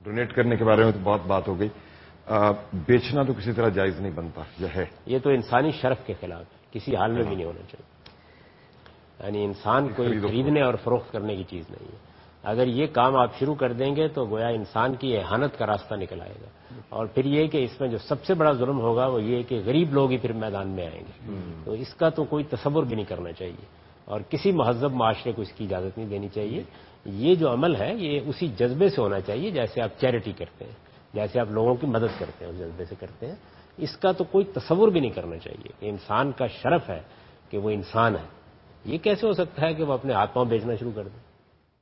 Donate करने के बारे में तो बहुत बात हो गई, बेचना तो किसी तरह जायज नहीं बनता, यह है। ये तो इंसानी शर्फ के खिलाफ है, किसी हाल में भी नहीं होना चाहिए। यानी इंसान कोई खरीदने और फरोख्त करने की चीज नहीं है। अगर ये काम आप शुरू कर देंगे तो गोया इंसान की एहानत का रास्ता निकल आएगा। और फिर ये कि इसमें जो सबसे बड़ा जुल्म होगा वो ये कि गरीब लोग ही फिर मैदान में आएंगे। तो इसका तो कोई तसव्वुर भी नहीं करना चाहिए और किसी महज़ब माशरे को इसकी इजाज़त नहीं देनी चाहिए। ये जो अमल है ये उसी जज्बे से होना चाहिए जैसे आप चैरिटी करते हैं, जैसे आप लोगों की मदद करते हैं, उस जज्बे से करते हैं। इसका तो कोई तसव्वुर भी नहीं करना चाहिए कि इंसान का शरफ है कि वो इंसान है। ये कैसे हो सकता है कि वो अपने हाथ पांव बेचना शुरू कर दे?